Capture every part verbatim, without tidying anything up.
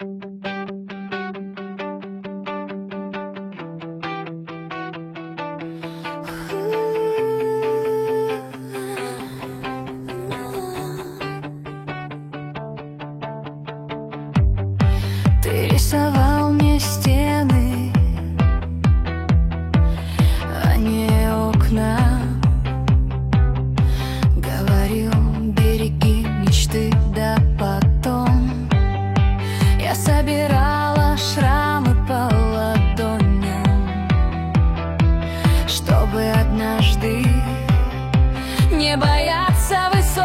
Ты рисовал мне стены, а не окна. Говорил, береги мечты, да потом я собирала шрамы по ладоням, чтобы однажды не бояться высот.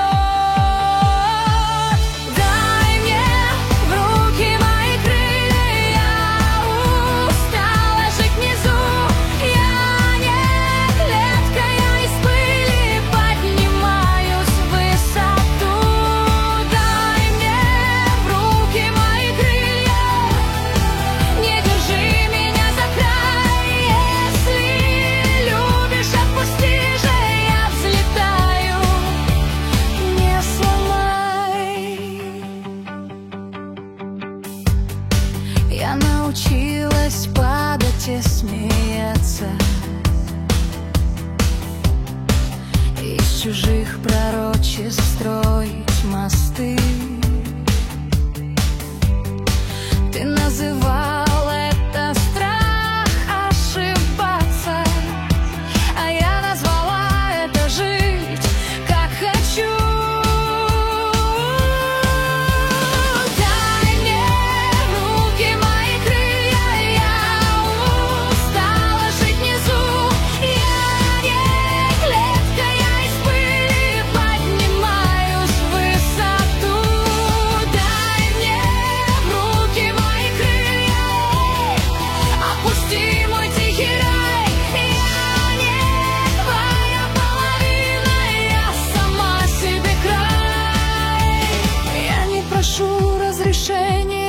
Я научилась падать и смеяться, из чужих пророчеств строить мосты. Ты называл это страх ошибаться, а я назвала это жить как хочу. Разрешение